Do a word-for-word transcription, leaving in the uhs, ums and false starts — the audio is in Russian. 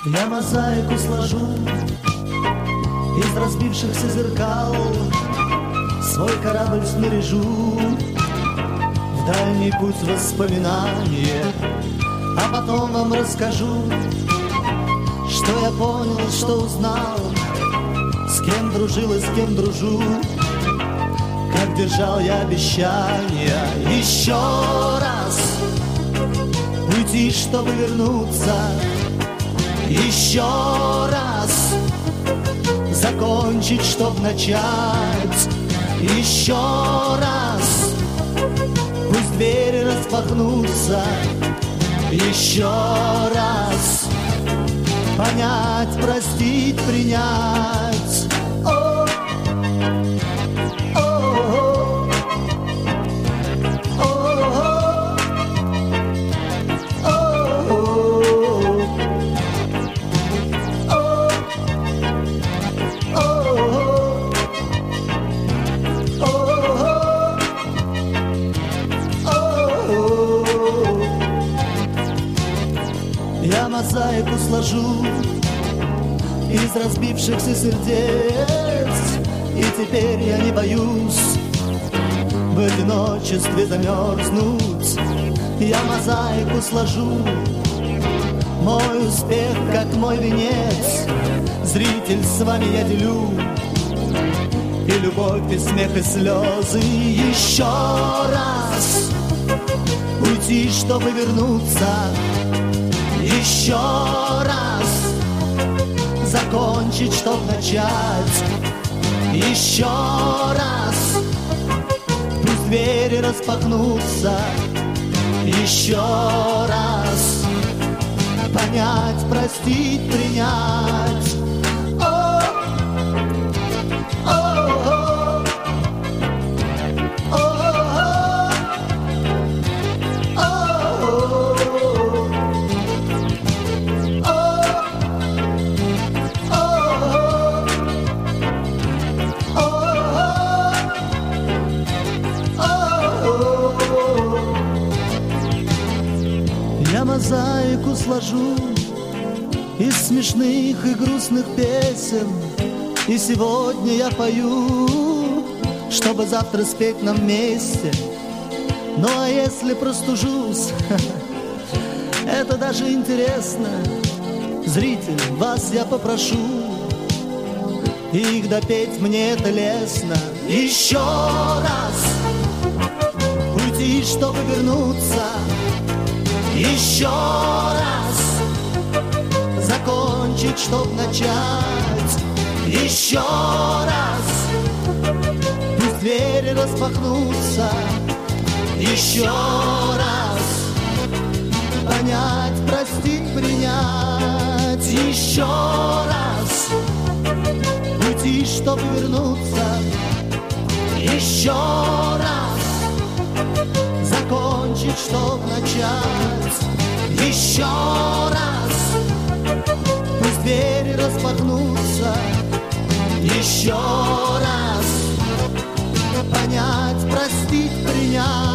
Я мозаику сложу из разбившихся зеркал, свой корабль снаряжу в дальний путь воспоминания, а потом вам расскажу, что я понял, что узнал, с кем дружил и с кем дружу, как держал я обещания. Еще раз уйти, чтобы вернуться, еще раз закончить, чтоб начать, еще раз пусть двери распахнутся, еще раз понять, простить, принять. О, о, о, я мозаику сложу из разбившихся сердец, и теперь я не боюсь в одиночестве замерзнуть. Я мозаику сложу, мой успех как мой венец, зритель, с вами я делю и любовь, и смех, и слезы. Еще раз уйти, чтобы вернуться, еще раз закончить, чтоб начать, еще раз пусть двери распахнутся, еще раз понять, простить, принять. О, о, о, о, я мозаику сложу из смешных и грустных песен, и сегодня я пою, чтобы завтра спеть нам вместе. Ну а если простужусь, это даже интересно. Зритель, вас я попрошу их допеть, мне это лестно. Еще раз уйти, чтобы вернуться, еще раз закончить, чтоб начать, еще раз пусть двери распахнутся, еще раз понять, простить, принять, еще раз уйти, чтоб вернуться, еще раз закончить, чтоб начать, еще раз пусть двери распахнутся, еще раз понять, простить, принять.